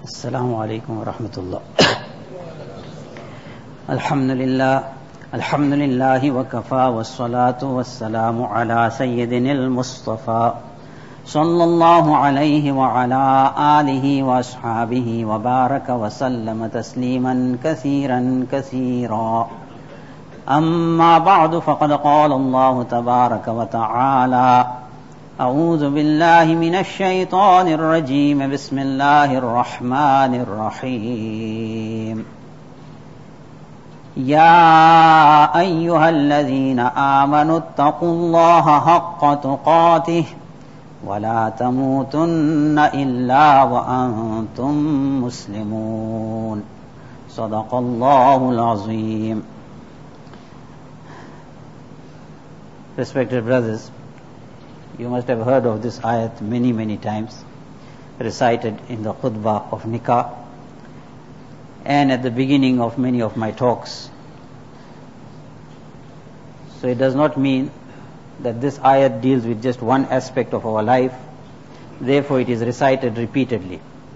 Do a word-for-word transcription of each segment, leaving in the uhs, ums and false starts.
السلام عليكم ورحمة الله. الحمد لله الحمد لله وكفى والصلاة والسلام على سيدنا المصطفى صلى الله عليه وعلى آله وأصحابه وبارك وسلم تسليما كثيرا كثيرا. أما بعد، فقد قال الله تبارك وتعالى: أعوذ بالله من الشيطان الرجيم. بسم الله الرحمن الرحيم. يا أيها الذين آمنوا اتقوا الله حق تقاته ولا تموتن إلا وأنتم مسلمون. صدق الله العظيم. Respected brothers, you must have heard of this ayat many, many times, recited in the khutbah of nikah and at the beginning of many of my talks. So it does not mean that this ayat deals with just one aspect of our life, therefore it is recited repeatedly.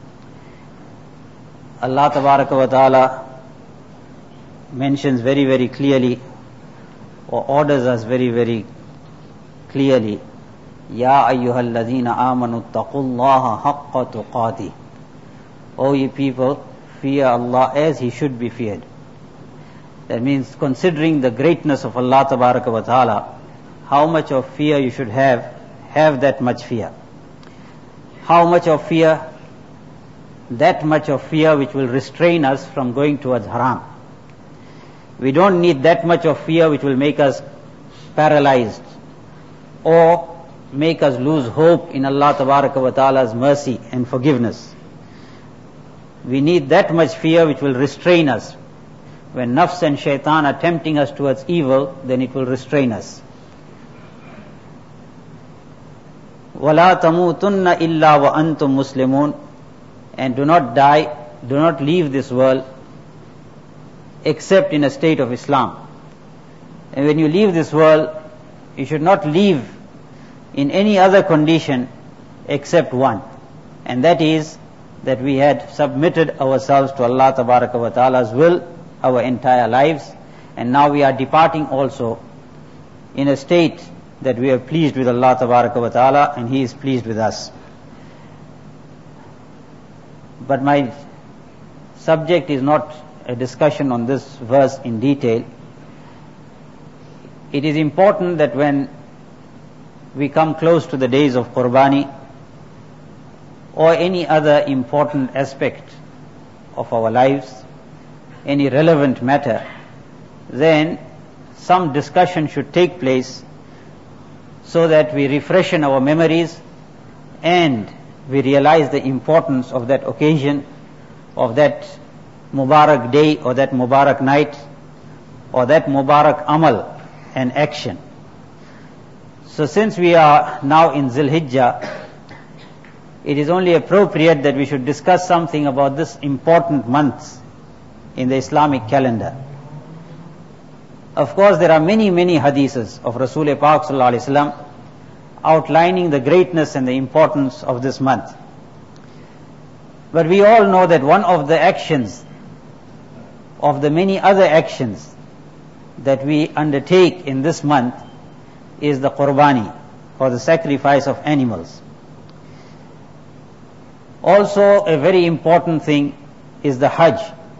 Allah Tabaraka wa Ta'ala mentions very, very clearly, or orders us very, very clearly, Ya ayyuhal ladhina amanu taqullaha haqqa tuqatih. O ye people, fear Allah as He should be feared. That means, considering the greatness of Allah Tabaraka wa Ta'ala, how much of fear you should have, have that much fear. How much of fear? That much of fear which will restrain us from going towards haram. We don't need that much of fear which will make us paralyzed or make us lose hope in Allah Tabaraka wa Ta'ala's mercy and forgiveness. We need that much fear which will restrain us. When nafs and shaitan are tempting us towards evil, then it will restrain us. وَلَا تَمُوتُنَّ إِلَّا وَأَنْتُمْ مُسْلِمُونَ. And do not die, do not leave this world except in a state of Islam. And when you leave this world, you should not leave in any other condition except one, and that is that we had submitted ourselves to Allah Tabaraka wa Ta'ala's will our entire lives, and now we are departing also in a state that we are pleased with Allah Tabaraka wa Ta'ala and He is pleased with us. But my subject is not a discussion on this verse in detail. It is important that when we come close to the days of Qurbani or any other important aspect of our lives, any relevant matter, then some discussion should take place so that we refreshen our memories and we realize the importance of that occasion, of that Mubarak day or that Mubarak night or that Mubarak amal and action. So since we are now in Zil Hijjah, it is only appropriate that we should discuss something about this important month in the Islamic calendar. Of course, there are many, many hadiths of Rasul Pak Sallallahu Alaihi Wasallam outlining the greatness and the importance of this month. But we all know that one of the actions of the many other actions that we undertake in this month is the Qurbani, or the sacrifice of animals. Also, a very important thing is the Hajj.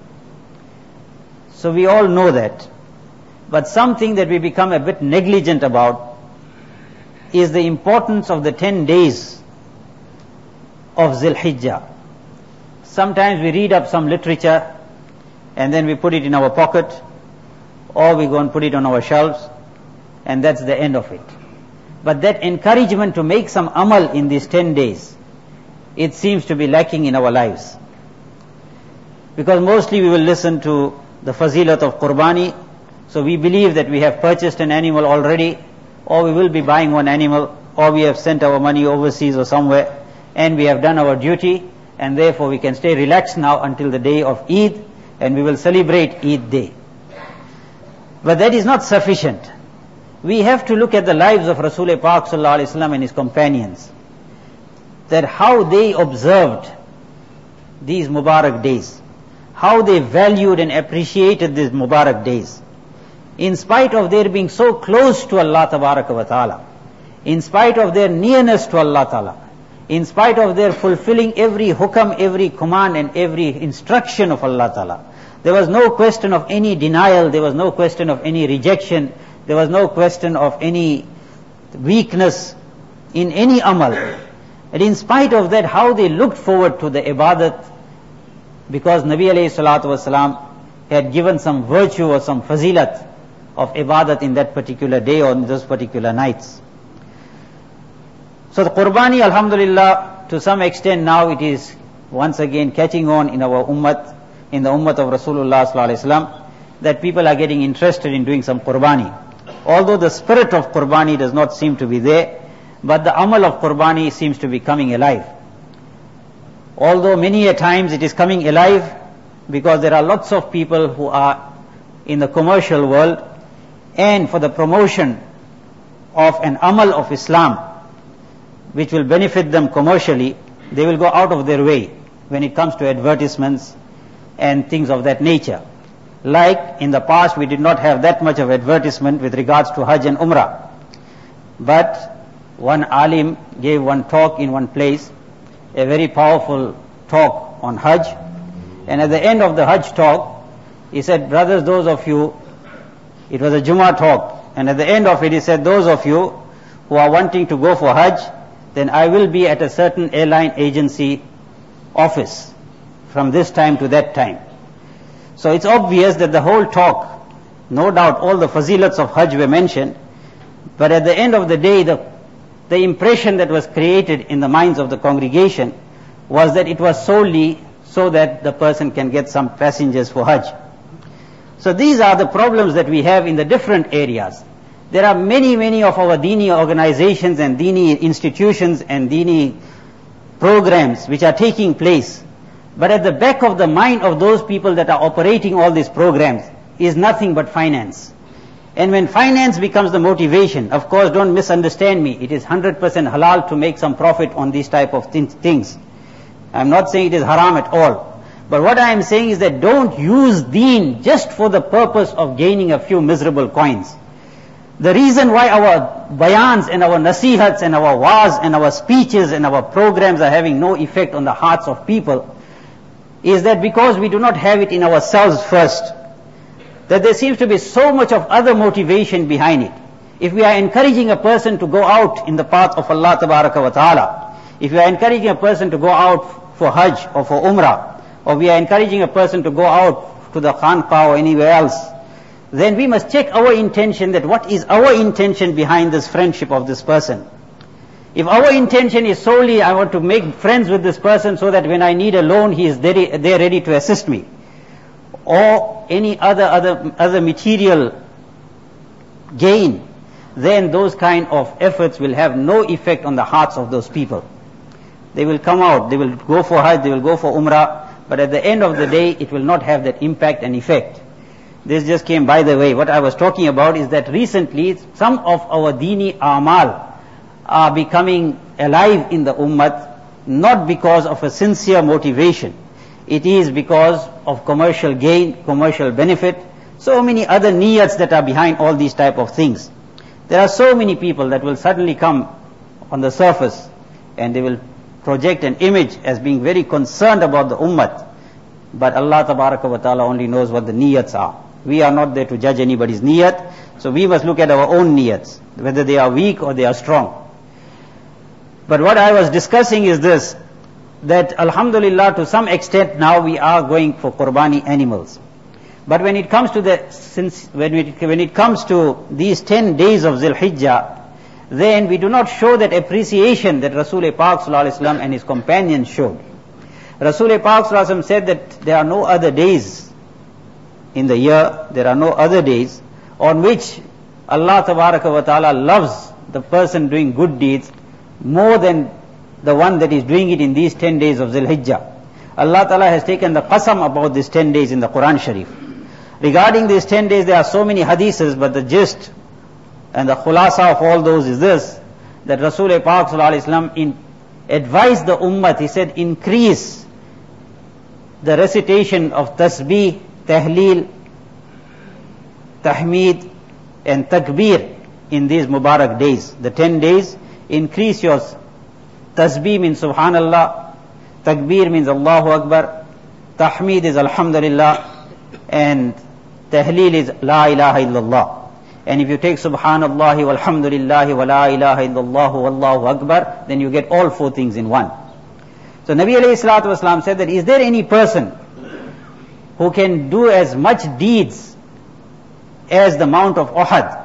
So we all know that. But something that we become a bit negligent about is the importance of the ten days of Zil Hijjah. Sometimes we read up some literature and then we put it in our pocket, or we go and put it on our shelves, and that's the end of it. But that encouragement to make some amal in these ten days, it seems to be lacking in our lives. Because mostly we will listen to the fazilat of Qurbani, so we believe that we have purchased an animal already, or we will be buying one animal, or we have sent our money overseas or somewhere, and we have done our duty, and therefore we can stay relaxed now until the day of Eid, and we will celebrate Eid day. But that is not sufficient. We have to look at the lives of Rasul Pak Sallallahu Alaihi Wasallam and his companions, that how they observed these Mubarak days, how they valued and appreciated these Mubarak days. In spite of their being so close to Allah Tabaraka wa Ta'ala, in spite of their nearness to Allah Ta'ala, in spite of their fulfilling every hukam, every command and every instruction of Allah Ta'ala, there was no question of any denial, there was no question of any rejection, there was no question of any weakness in any amal. And in spite of that, how they looked forward to the ibadat, because Nabi alayhi salatu wasalam had given some virtue or some fazilat of ibadat in that particular day or in those particular nights. So the Qurbani, alhamdulillah, to some extent now it is once again catching on in our ummah, in the ummah of Rasulullah sallallahu alaihi wasallam, that people are getting interested in doing some Qurbani. Although the spirit of Qurbani does not seem to be there, but the amal of Qurbani seems to be coming alive. Although many a times it is coming alive because there are lots of people who are in the commercial world, and for the promotion of an amal of Islam which will benefit them commercially, they will go out of their way when it comes to advertisements and things of that nature. Like in the past we did not have that much of advertisement with regards to Hajj and Umrah. But one alim gave one talk in one place, a very powerful talk on Hajj. And at the end of the Hajj talk, he said, brothers, those of you, it was a Jummah talk, and at the end of it he said, those of you who are wanting to go for Hajj, then I will be at a certain airline agency office from this time to that time. So it's obvious that the whole talk, no doubt all the fazilats of Hajj were mentioned, but at the end of the day, the, the impression that was created in the minds of the congregation was that it was solely so that the person can get some passengers for Hajj. So these are the problems that we have in the different areas. There are many, many of our Dini organizations and Dini institutions and Dini programs which are taking place. But at the back of the mind of those people that are operating all these programs is nothing but finance. And when finance becomes the motivation, of course, don't misunderstand me, it is one hundred percent halal to make some profit on these type of th- things. I'm not saying it is haram at all. But what I am saying is that don't use deen just for the purpose of gaining a few miserable coins. The reason why our bayans and our nasihats and our waz and our speeches and our programs are having no effect on the hearts of people is that because we do not have it in ourselves first, that there seems to be so much of other motivation behind it. If we are encouraging a person to go out in the path of Allah Tabaraka wa Ta'ala, if we are encouraging a person to go out for Hajj or for Umrah, or we are encouraging a person to go out to the Khanqah or anywhere else, then we must check our intention, that what is our intention behind this friendship of this person. If our intention is solely, I want to make friends with this person so that when I need a loan, he is there, there ready to assist me, or any other, other, other material gain, then those kind of efforts will have no effect on the hearts of those people. They will come out, they will go for Hajj, they will go for Umrah, but at the end of the day, it will not have that impact and effect. This just came by the way. What I was talking about is that recently, some of our Dini A'mal are becoming alive in the Ummah, not because of a sincere motivation. It is because of commercial gain, commercial benefit, so many other niyats that are behind all these type of things. There are so many people that will suddenly come on the surface and they will project an image as being very concerned about the ummah. But Allah Tabaraka wa Ta'ala only knows what the niyats are. We are not there to judge anybody's niyat, so we must look at our own niyats, whether they are weak or they are strong. But what I was discussing is this, that alhamdulillah to some extent now we are going for Qurbani animals. But when it comes to the, since when it, when it comes to these ten days of Zul Hijjah, then we do not show that appreciation that Rasul Pak Sallallahu Alaihi Wasallam and his companions showed. Rasul Pak Sallallahu Alaihi Wasallam said that there are no other days in the year, there are no other days on which Allah Tabaraka wa Ta'ala loves the person doing good deeds more than the one that is doing it in these ten days of Zul Hijjah. Allah Ta'ala has taken the qasam about these ten days in the Quran Sharif. Regarding these ten days, there are so many hadiths, but the gist and the khulasa of all those is this, that Rasul Pak Sallallahu Alaihi Wasallam in advised the ummah, he said, increase the recitation of tasbih, tahleel, tahmeed and takbir in these Mubarak days. The ten days, increase your tasbih means subhanallah, takbir means Allahu Akbar, tahmeed is alhamdulillah, and tahleel is la ilaha illallah. And if you take subhanallah walhamdulillah wa la ilaha illallah wallahu akbar, then you get all four things in one. So Nabi alayhi salatu wasalam said that, is there any person who can do as much deeds as the Mount of Uhud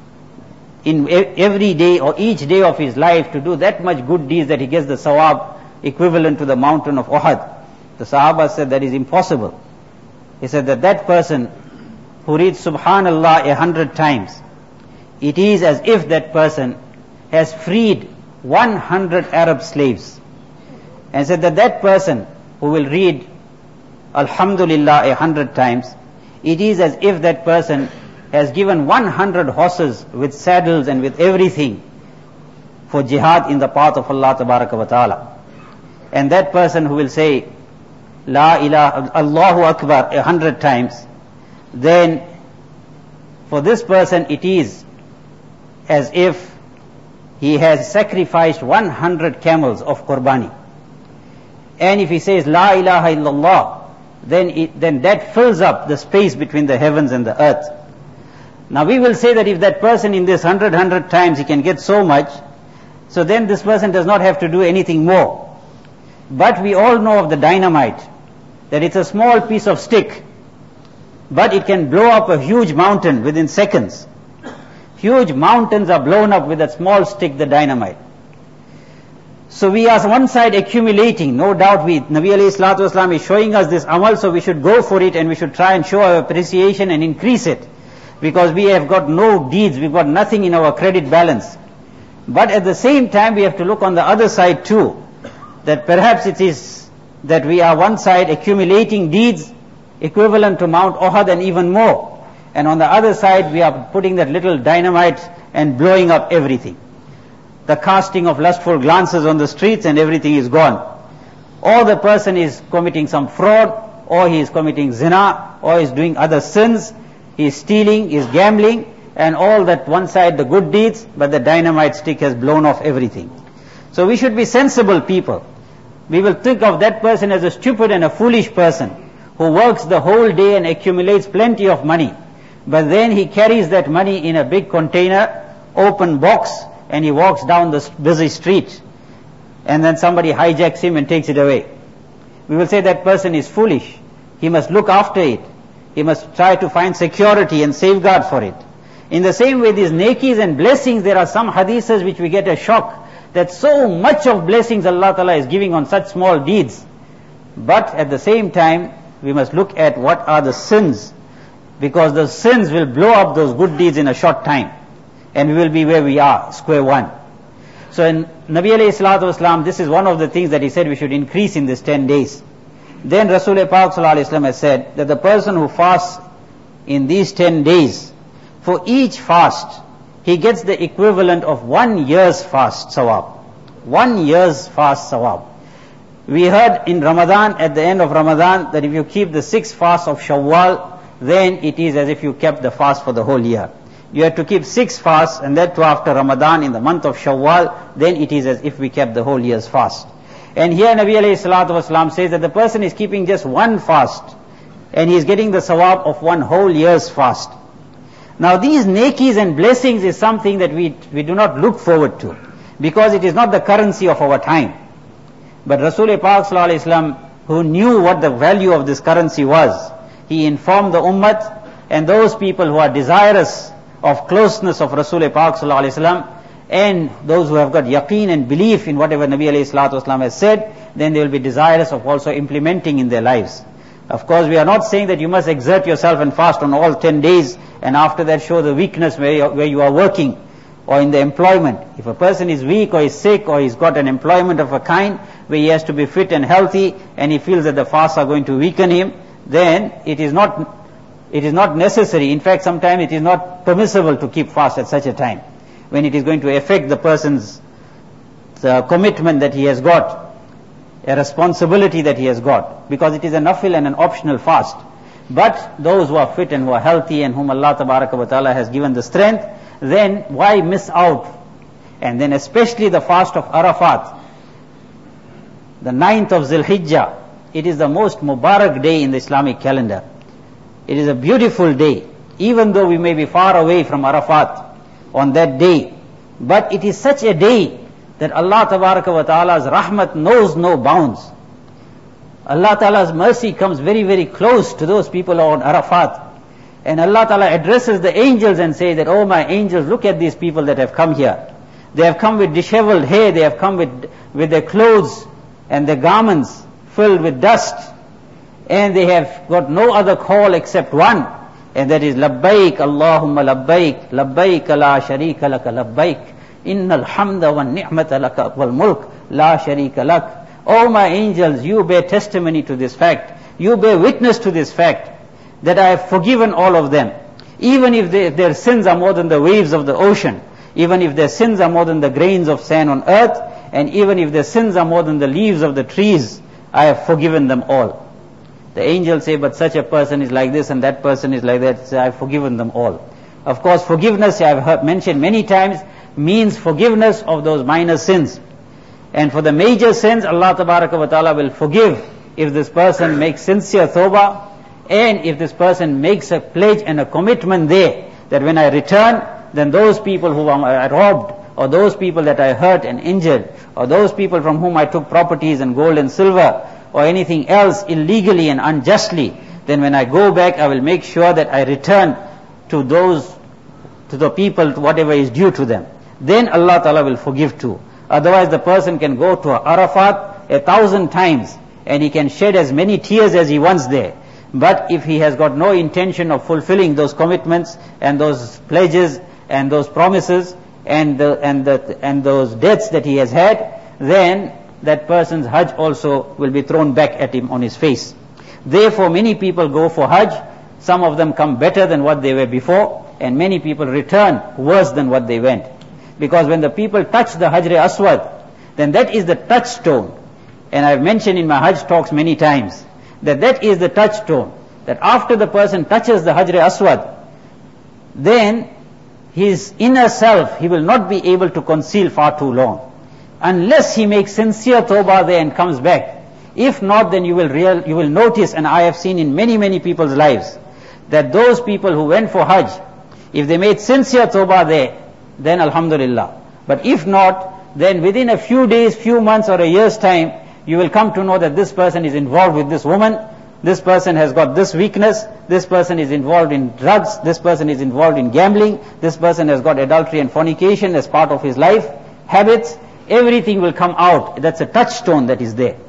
in every day or each day of his life, to do that much good deeds that he gets the sawab equivalent to the mountain of Uhud? The Sahaba said that is impossible. He said that that person who reads subhanallah a hundred times, it is as if that person has freed one hundred Arab slaves. And said that that person who will read alhamdulillah a hundred times, it is as if that person has given one hundred horses with saddles and with everything for jihad in the path of Allah tabaraka wa ta'ala. And that person who will say La ilaha Allahu Akbar a hundred times, then for this person it is as if he has sacrificed one hundred camels of Qurbani. And if he says La ilaha illallah, then it, then that fills up the space between the heavens and the earth. Now we will say that if that person in this hundred hundred times he can get so much, so then this person does not have to do anything more. But we all know of the dynamite, that it's a small piece of stick, but it can blow up a huge mountain within seconds. Huge mountains are blown up with a small stick, the dynamite. So we are on one side accumulating, no doubt we, Nabi alayhi salatu wasalam is showing us this amal, so we should go for it and we should try and show our appreciation and increase it, because we have got no deeds, we've got nothing in our credit balance. But at the same time we have to look on the other side too, that perhaps it is that we are one side accumulating deeds equivalent to Mount Uhud and even more, and on the other side we are putting that little dynamite and blowing up everything. The casting of lustful glances on the streets and everything is gone. Or the person is committing some fraud, or he is committing zina, or is doing other sins, he is stealing, he is gambling, and all that one side the good deeds, but the dynamite stick has blown off everything. So we should be sensible people. We will think of that person as a stupid and a foolish person who works the whole day and accumulates plenty of money, but then he carries that money in a big container, open box, and he walks down the busy street, and then somebody hijacks him and takes it away. We will say that person is foolish. He must look after it. He must try to find security and safeguard for it. In the same way, these nekis and blessings, there are some hadiths which we get a shock, that so much of blessings Allah Ta'ala is giving on such small deeds. But at the same time, we must look at what are the sins, because the sins will blow up those good deeds in a short time, and we will be where we are, square one. So in Nabi alayhi salatu wasalam, this is one of the things that he said we should increase in these ten days. Then Rasul Pak sallallahu alayhi wasallam has said that the person who fasts in these ten days, for each fast, he gets the equivalent of one year's fast sawab. One year's fast sawab. We heard in Ramadan, at the end of Ramadan, that if you keep the six fasts of Shawwal, then it is as if you kept the fast for the whole year. You have to keep six fasts, and that too after Ramadan in the month of Shawwal, then it is as if we kept the whole year's fast. And here Nabi alayhi salatu wasalam says that the person is keeping just one fast, and he is getting the sawab of one whole year's fast. Now these nekis and blessings is something that we, we do not look forward to, because it is not the currency of our time. But Rasul Pak sallallahu alayhi wasallam, who knew what the value of this currency was, he informed the ummah, and those people who are desirous of closeness of Rasul Pak sallallahu alayhi wasallam, and those who have got yaqeen and belief in whatever Nabi alayhi salatu wasallam has said, then they will be desirous of also implementing in their lives. Of course, we are not saying that you must exert yourself and fast on all ten days, and after that show the weakness where you, where you are working, or in the employment. If a person is weak or is sick or he's got an employment of a kind where he has to be fit and healthy, and he feels that the fasts are going to weaken him, then it is not it is not necessary. In fact, sometimes it is not permissible to keep fast at such a time, when it is going to affect the person's the commitment that he has got. a responsibility that he has got, because it is a nafil and an optional fast. But those who are fit and who are healthy and whom Allah Tabaraka wa Ta'ala has given the strength, then why miss out? And then especially the fast of Arafat, the ninth of Zul-Hijjah, it is the most Mubarak day in the Islamic calendar. It is a beautiful day, even though we may be far away from Arafat on that day. But it is such a day that Allah Tabaraka wa Ta'ala's rahmat knows no bounds. Allah Ta'ala's mercy comes very, very close to those people on Arafat. And Allah Ta'ala addresses the angels and says that, oh my angels, look at these people that have come here. They have come with disheveled hair, they have come with, with their clothes and their garments filled with dust. And they have got no other call except one. And that is, Labbaik Allahumma Labbaik, Labbaik la sharika laka Labbaik, Innal hamda wa ni'mata laka wal mulk la sharika lak. Oh my angels, you bear testimony to this fact. You bear witness to this fact that I have forgiven all of them. Even if, they, if their sins are more than the waves of the ocean, even if their sins are more than the grains of sand on earth, and even if their sins are more than the leaves of the trees, I have forgiven them all. The angels say, but such a person is like this and that person is like that. So I have forgiven them all. Of course, forgiveness, I have heard, mentioned many times, means forgiveness of those minor sins. And for the major sins, Allah Tabaraka wa Ta'ala will forgive if this person makes sincere tawbah, and if this person makes a pledge and a commitment there, that when I return, then those people who I robbed, or those people that I hurt and injured, or those people from whom I took properties and gold and silver, or anything else illegally and unjustly, then when I go back, I will make sure that I return to those, to the people, to whatever is due to them. Then Allah Ta'ala will forgive too. Otherwise the person can go to Arafat a thousand times, and he can shed as many tears as he wants there. But if he has got no intention of fulfilling those commitments and those pledges and those promises and the, and the, and those debts that he has had, then that person's Hajj also will be thrown back at him on his face. Therefore many people go for Hajj. Some of them come better than what they were before, and many people return worse than what they went. Because when the people touch the Hajr Aswad, then that is the touchstone. And I've mentioned in my Hajj talks many times, that that is the touchstone. That after the person touches the Hajr Aswad, then his inner self, he will not be able to conceal far too long. Unless he makes sincere tawbah there and comes back. If not, then you will real, you will notice, and I have seen in many, many people's lives, that those people who went for Hajj, if they made sincere tawbah there, then alhamdulillah. But if not, then within a few days, few months or a year's time, you will come to know that this person is involved with this woman, this person has got this weakness, this person is involved in drugs, this person is involved in gambling, this person has got adultery and fornication as part of his life, habits, everything will come out. That's a touchstone that is there.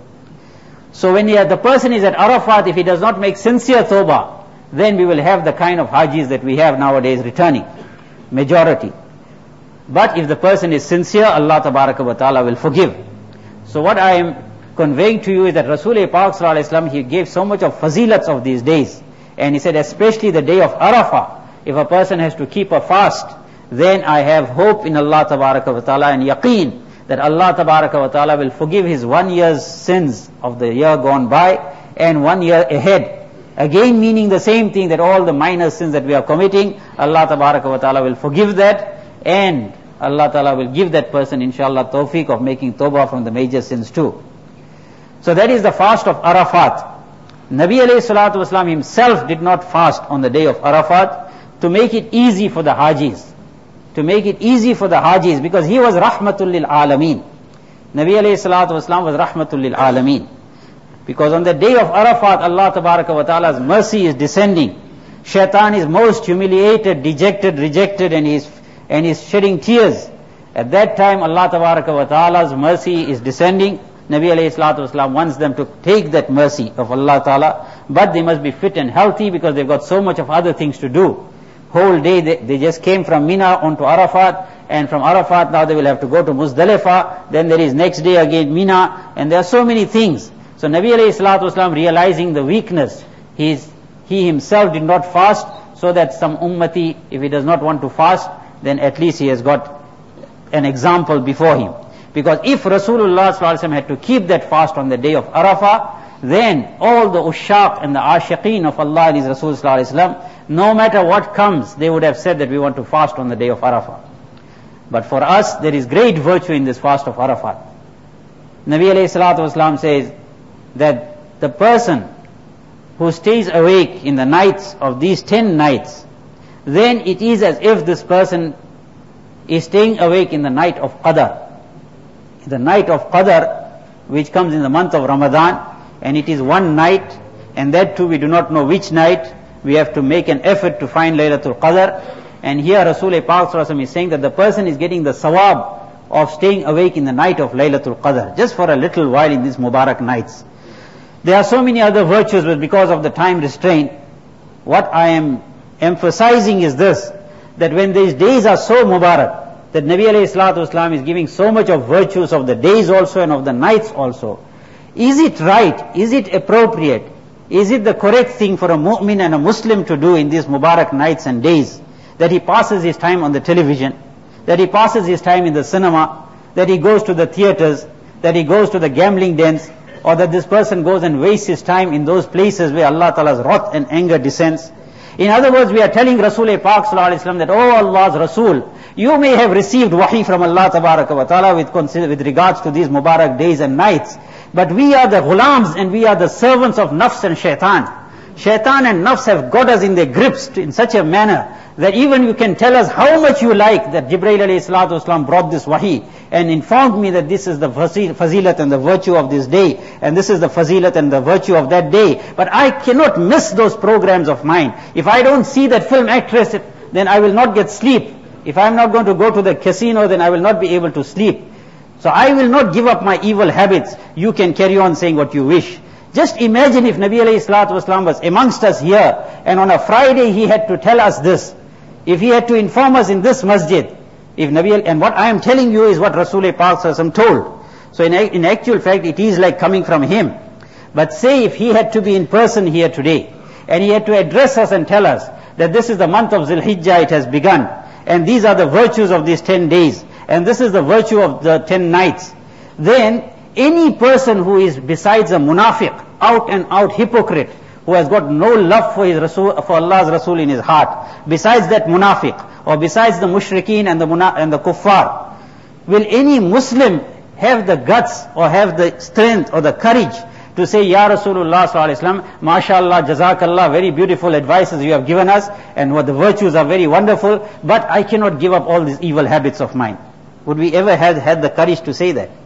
So when the person is at Arafat, if he does not make sincere tawbah, then we will have the kind of hajis that we have nowadays returning, majority. But if the person is sincere, Allah Tabaraka wa Ta'ala will forgive. So what I am conveying to you is that Rasul-e Pak Sallallahu Alaihi Wasallam, he gave so much of fazilats of these days. And he said, especially the day of Arafah, if a person has to keep a fast, then I have hope in Allah Tabaraka wa Ta'ala and yaqeen that Allah Tabaraka wa Ta'ala will forgive his one year's sins of the year gone by and one year ahead. Again meaning the same thing, that all the minor sins that we are committing, Allah Tabaraka wa Ta'ala will forgive that, and Allah Ta'ala will give that person inshallah tawfiq of making tawbah from the major sins too. So that is the fast of Arafat. Nabi alayhi salatu wasalam himself did not fast on the day of Arafat to make it easy for the Hajis. To make it easy for the Hajis, because he was rahmatul lil alameen. Nabi alayhi salatu wasalam was rahmatul lil alameen. Because on the day of Arafat, Allah Tabaraka wa Ta'ala's mercy is descending. Shaitan is most humiliated, dejected, rejected, and he is and is shedding tears. At that time, Allah Tabaraka wa Ta'ala's mercy is descending. Nabi alayhi salatu wasalam wants them to take that mercy of Allah Ta'ala, but they must be fit and healthy, because they've got so much of other things to do. Whole day they, they just came from Mina onto Arafat, and from Arafat now they will have to go to Muzdalifah, then there is next day again Mina, and there are so many things. So Nabi alayhi salatu wasalam, realizing the weakness, he, is, he himself did not fast, so that some ummati, if he does not want to fast, then at least he has got an example before him. Because if Rasulullah sallallahu alaihi wasallam had to keep that fast on the day of Arafah, then all the ushaq and the ashiqeen of Allah and His Rasul sallallahu alaihi wasallam, no matter what comes, they would have said that we want to fast on the day of Arafah. But for us, there is great virtue in this fast of Arafat. Nabi alayhi salatu wasalam says that the person who stays awake in the nights of these ten nights, then it is as if this person is staying awake in the night of Qadr. The night of Qadr, which comes in the month of Ramadan, and it is one night, and that too we do not know which night. We have to make an effort to find Laylatul Qadr. And here Rasul-e Pak sallallahu alaihi wasallam is saying that the person is getting the sawab of staying awake in the night of Laylatul Qadr, just for a little while in these Mubarak nights. There are so many other virtues, but because of the time restraint, what I am emphasizing is this, that when these days are so Mubarak, that Nabi alayhi salatu wasalam is giving so much of virtues of the days also and of the nights also, is it right, is it appropriate, is it the correct thing for a mu'min and a Muslim to do in these Mubarak nights and days, that he passes his time on the television, that he passes his time in the cinema, that he goes to the theaters, that he goes to the gambling dens, or that this person goes and wastes his time in those places where Allah Ta'ala's wrath and anger descends? In other words, we are telling Rasul-e Pak sallallahu alaihi wasallam that, oh Allah's Rasul, you may have received wahi from Allah Tabaraka wa Ta'ala with, with regards to these Mubarak days and nights, but we are the ghulams and we are the servants of nafs and shaitan. Shaitan and nafs have got us in their grips in such a manner that even you can tell us how much you like that Jibreel alayhi salatu wasalam brought this wahi and informed me that this is the fazilat and the virtue of this day, and this is the fazilat and the virtue of that day. But I cannot miss those programs of mine. If I don't see that film actress, then I will not get sleep. If I am not going to go to the casino, then I will not be able to sleep. So I will not give up my evil habits. You can carry on saying what you wish. Just imagine if Nabi alayhi salatu wasalam was amongst us here, and on a Friday he had to tell us this. If he had to inform us in this masjid, if Nabi, and what I am telling you is what Rasul-e Pak sallallahu alaihi wasallam told. So in, in actual fact, it is like coming from him. But say if he had to be in person here today, and he had to address us and tell us that this is the month of Zul-Hijjah, it has begun, and these are the virtues of these ten days, and this is the virtue of the ten nights, then any person who is besides a munafiq, out and out hypocrite, who has got no love for his Rasul, for Allah's Rasul in his heart, besides that munafiq, or besides the mushrikeen and the muna, and the kuffar, will any Muslim have the guts or have the strength or the courage to say, Ya Rasulullah sallallahu alaihi wasallam, mashallah, jazakallah, very beautiful advices you have given us, and what the virtues are very wonderful, but I cannot give up all these evil habits of mine? Would we ever have had the courage to say that?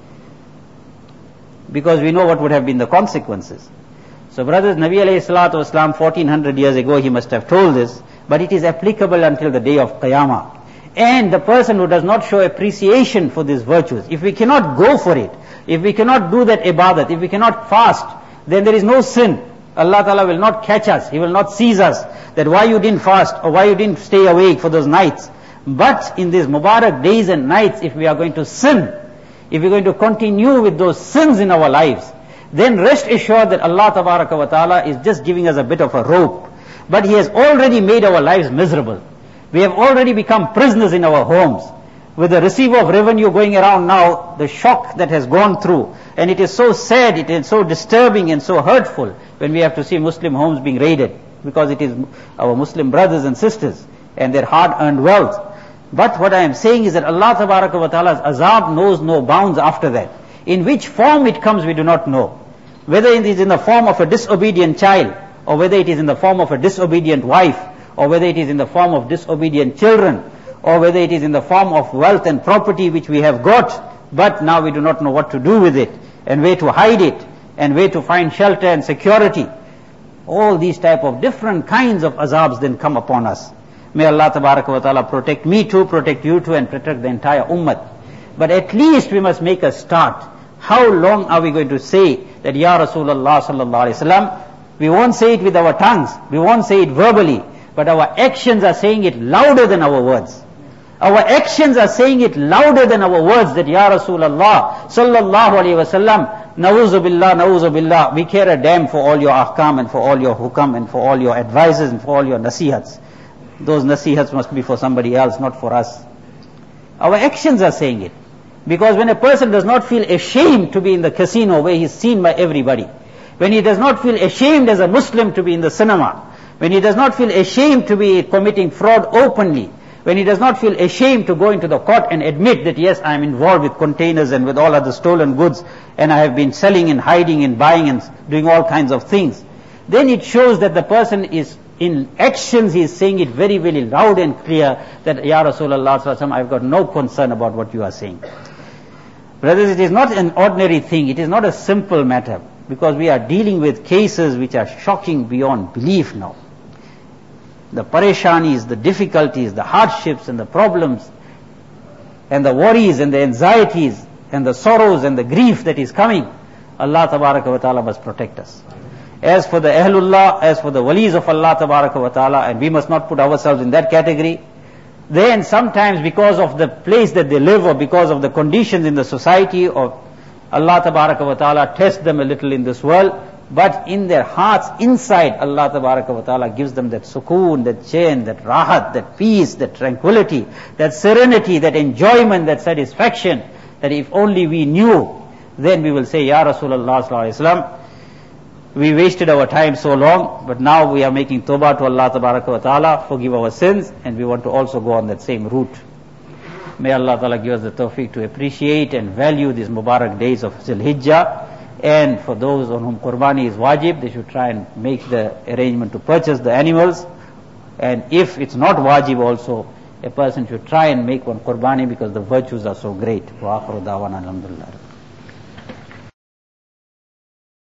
Because we know what would have been the consequences. So brothers, Nabi alayhi salatu wasalam, fourteen hundred years ago, he must have told this, but it is applicable until the day of Qiyamah. And the person who does not show appreciation for these virtues, if we cannot go for it, if we cannot do that ibadat, if we cannot fast, then there is no sin. Allah Ta'ala will not catch us, He will not seize us, that why you didn't fast, or why you didn't stay awake for those nights. But in these Mubarak days and nights, if we are going to sin, if we are going to continue with those sins in our lives, then rest assured that Allah Tabaraka wa Ta'ala is just giving us a bit of a rope. But He has already made our lives miserable. We have already become prisoners in our homes. With the receiver of revenue going around now, the shock that has gone through, and it is so sad, it is so disturbing and so hurtful when we have to see Muslim homes being raided, because it is our Muslim brothers and sisters and their hard-earned wealth. But what I am saying is that Allah Tabaraka wa Ta'ala's azab knows no bounds after that. In which form it comes, we do not know. Whether it is in the form of a disobedient child, or whether it is in the form of a disobedient wife, or whether it is in the form of disobedient children, or whether it is in the form of wealth and property which we have got, but now we do not know what to do with it, and where to hide it, and where to find shelter and security. All these type of different kinds of azabs then come upon us. May Allah Tabaraka wa Ta'ala protect me too, protect you too, and protect the entire ummah. But at least we must make a start. How long are we going to say that Ya Rasulullah sallallahu alaihi wasallam? We won't say it with our tongues, we won't say it verbally, but our actions are saying it louder than our words. Our actions are saying it louder than our words, that Ya Rasulullah sallallahu alaihi wasallam, na'uzu billah, na'uzu billah, we care a damn for all your ahkam and for all your hukam and for all your advices and for all your nasihats. Those nasihats must be for somebody else, not for us. Our actions are saying it. Because when a person does not feel ashamed to be in the casino where he is seen by everybody, when he does not feel ashamed as a Muslim to be in the cinema, when he does not feel ashamed to be committing fraud openly, when he does not feel ashamed to go into the court and admit that yes, I am involved with containers and with all other stolen goods, and I have been selling and hiding and buying and doing all kinds of things, then it shows that the person is, in actions, he is saying it very, very loud and clear that, Ya Rasulullah sallallahu alaihi wasallam, I have got no concern about what you are saying. Brothers, it is not an ordinary thing, it is not a simple matter, because we are dealing with cases which are shocking beyond belief now. The pareshanis, the difficulties, the hardships and the problems and the worries and the anxieties and the sorrows and the grief that is coming, Allah Tabaraka wa Ta'ala must protect us. As for the Ahlullah, as for the walis of Allah Tabaraka wa Ta'ala, and we must not put ourselves in that category, then sometimes because of the place that they live or because of the conditions in the society, or Allah Tabaraka wa Ta'ala tests them a little in this world, but in their hearts, inside, Allah Tabaraka wa Ta'ala gives them that sukoon, that chain, that rahat, that peace, that tranquility, that serenity, that enjoyment, that satisfaction, that if only we knew, then we will say, Ya Rasulullah sallallahu alaihi wasallam, we wasted our time so long, but now we are making tawbah to Allah Tabaraka wa Ta'ala, forgive our sins, and we want to also go on that same route. May Allah Ta'ala give us the tawfiq to appreciate and value these Mubarak days of Zul Hijjah. And for those on whom Qurbani is wajib, they should try and make the arrangement to purchase the animals. And if it's not wajib also, a person should try and make one Qurbani because the virtues are so great. Wa akhiru da'wana alhamdulillah.